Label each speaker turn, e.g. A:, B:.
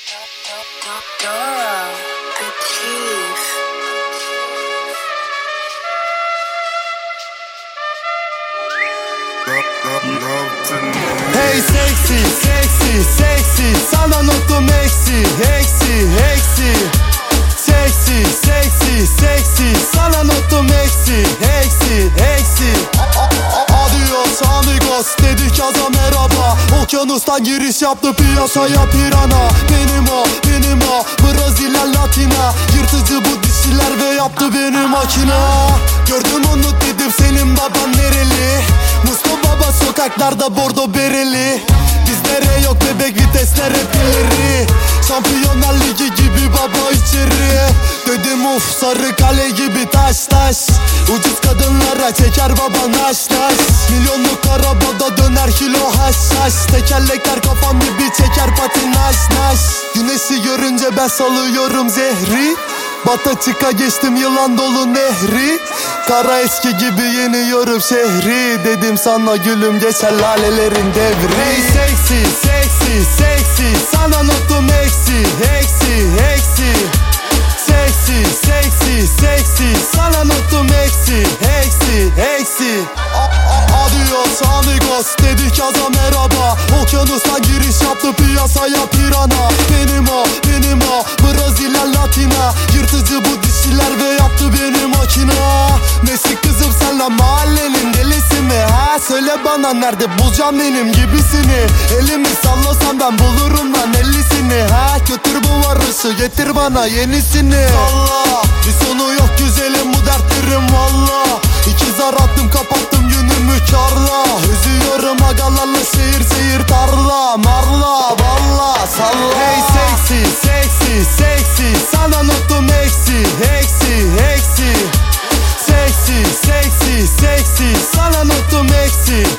A: Doro, the chief.
B: Hey seksi, seksi, seksi, sana notum eksi, eksi, eksi. Seksi, seksi, seksi, sana notum eksi, eksi, eksi. Adios amigos, dedik yaza merhaba. Okyanustan giriş yaptı piyasaya pirana. Benim o, Brezilya Latina. Yırtıcı bu dişiler ve yaptı beni makina. Gördüm onu dedim senin baban nereli? Mustafa Baba sokaklarda bordo bereli. Bizlere yok bebek vitesler hep ileri. Şampiyonlar Ligi gibi baba içeri. Dedim uf sarı kale gibi taş taş. Ucuz kadınlara çeker baba naş naş. Milyonluk arabada döner kilo haş haş. Tekerlekler kafam gibi çeker patinaj naş. Güneşi görünce ben salıyorum zehri. Bata çıka geçtim yılan dolu nehri. Kara eski gibi yeniyorum şehri. Dedim sana gülüm geçer lalelerin devri. Hey seksi, seksi, seksi, sana notum eksi, eksi, eksi. Seksi, seksi, seksi, sana notum eksi, eksi, eksi. Adios amigos, dedik yaza merhaba. Okyanustan giriş yaptı piyasaya pirana. Benim o, Brezilya Latina. Yırtıcı bu dişiler ve yaptı beni makina. Nesi kızım sen lan mahallenin delisi mi? Ha söyle bana nerede bulacağım benim gibisini. Elimi sallasam ben bulurum lan 50'sini. Ha götür bu varışı getir bana yenisini. Salla bir sonu yok güzelim bu dertlerim valla. İki zar attım kapattım günümü karla. Üzüyorum agalarla şehir tarla. Marla valla salla. Hey seksi, seksi, seksi, sana notum eksi, eksi, eksi. Seksi, seksi, seksi, sana notum eksi,